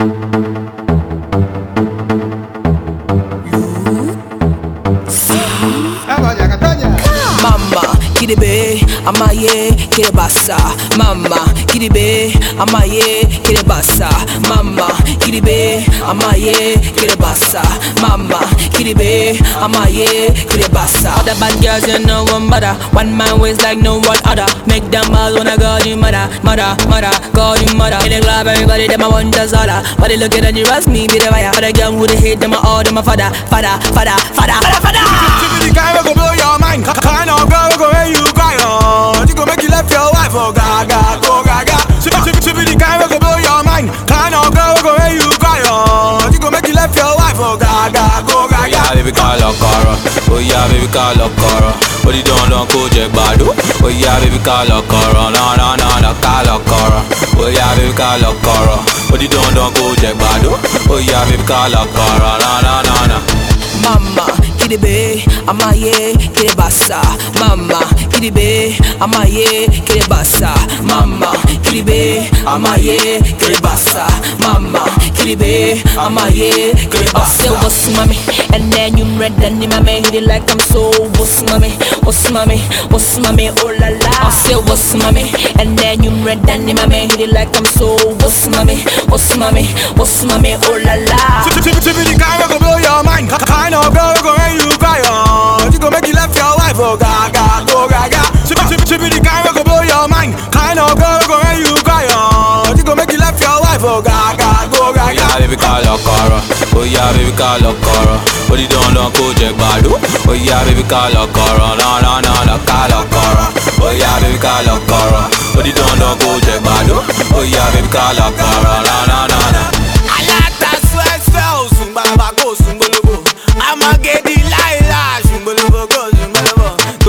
Mama, kiribe, amaye, kiribasa. Mama, kiribe, amaye, kiribasa. Mama, kiribe, amaye, kiribasa. Mama, kiribe, amaye, kiribasa. Other bad girls, you know one better. One man ways like no one other. Make them all wanna go the mother, mother, mother, go the mother. In the club, everybody them a want just holler. But they looking at you as me, be the fire. But the young with the hate them all them a father, father, father, father, father, father. The guy will go blow your mind. Kind of girl will go make you cry. You go make you left your wife. Oh gaga, go gaga. The guy will go blow your mind. Kind of girl will go make you cry. You go make you left your wife. Oh gaga, go gaga. Oh yeah, baby, call a coro. Oh yeah, baby, call a coro. What you don't go check badu. Oh yeah, baby, call a coro. No, no, no, no, call a coro. Oh yeah, baby, call a coro. What you don't go check badu. Oh yeah, baby, call a coro. No, no, no, no. Mama, kiribe, amaye, kiribasa. Mama, kiribe, amaye, kiribasa. Mama, kiribe, amaye, kiribasa. Mama, kiribe, amaye, kiribasa. Say what's mommy, and then you read the name of me. Hit it like I'm so what's mommy, what's mommy, what's mommy, oh la la. I say what's mommy, and then you read the name of me. Hit it like I'm so what's mommy, what's mommy, what's mommy, oh la la. The guy will go blow your mind. Kind of girl will go make you cry. You go make you left your wife. Oh gaga, go gaga. The guy will go blow your mind. Kind of girl will go make you cry. You go make you left your wife. Oh gaga, go gaga. Yeah, baby, call a coro. Oh yeah, baby, call a coro. What you don't go check badu. Oh yeah, baby, call a coro. No, no, no, no, call a coro. Oh yeah, baby, call a coro. What you don't go check badu. Oh yeah, baby, call a coro. No, no, no, no. I like that sweat spell. Sumbala go, sumbala. I'ma get the light. Sumbala go, sumbala.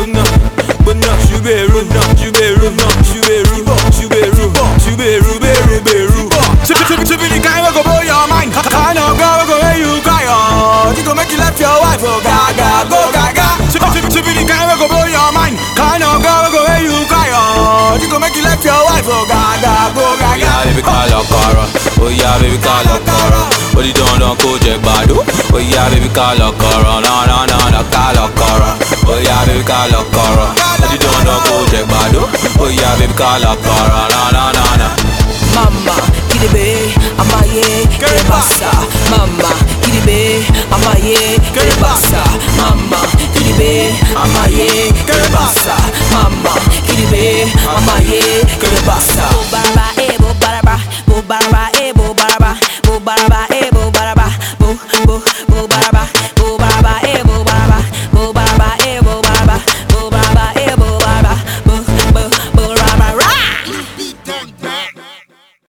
But no, shuberu, no, shuberu, no, shuberu, shuberu, shuberu, beru, beru. The guy will go blow your mind. Kind of girl will go make you cry. You go make you left your wife. Oh gaga, go gaga. The guy will go blow your mind. Kind of girl will go make you cry. You go make you left your wife. Oh gaga, go gaga. Yeah, baby, call a coro. Oh yeah, baby, call a coro. What you don't go check badu. Oh yeah, baby, call a coro. No, no, no, no, call a coro. Oh yeah, baby, call a coro. What you don't go check badu. Oh yeah, baby, call a coro. No, no, no, no. Mama, kiribe, amaye.